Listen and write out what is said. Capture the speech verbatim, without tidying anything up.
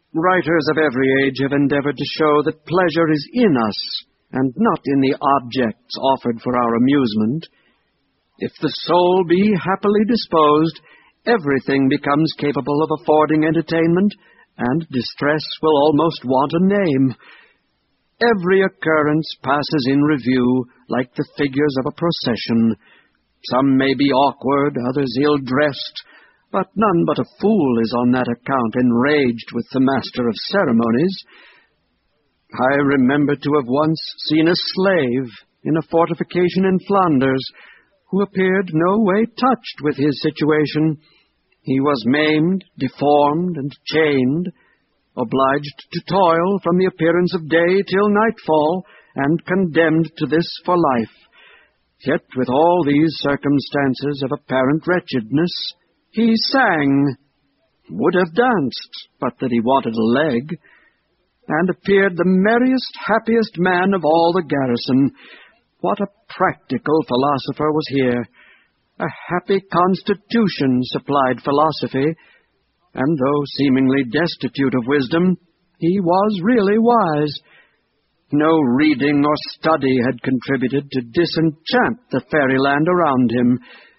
Writers of every age have endeavored to show that pleasure is in us, and not in the objects offered for our amusement. If the soul be happily disposed, everything becomes capable of affording entertainment, and distress will almost want a name. Every occurrence passes in review like the figures of a procession. Some may be awkward, others ill-dressed, but none but a fool is on that account enraged with the master of ceremonies. I remember to have once seen a slave in a fortification in Flanders, who appeared no way touched with his situation. He was maimed, deformed, and chained, obliged to toil from the appearance of day till nightfall, and condemned to this for life. Yet with all these circumstances of apparent wretchedness, he sang, would have danced, but that he wanted a leg, and appeared the merriest, happiest man of all the garrison. What a practical philosopher was here! A happy constitution supplied philosophy, and though seemingly destitute of wisdom, he was really wise. No reading or study had contributed to disenchant the fairyland around him.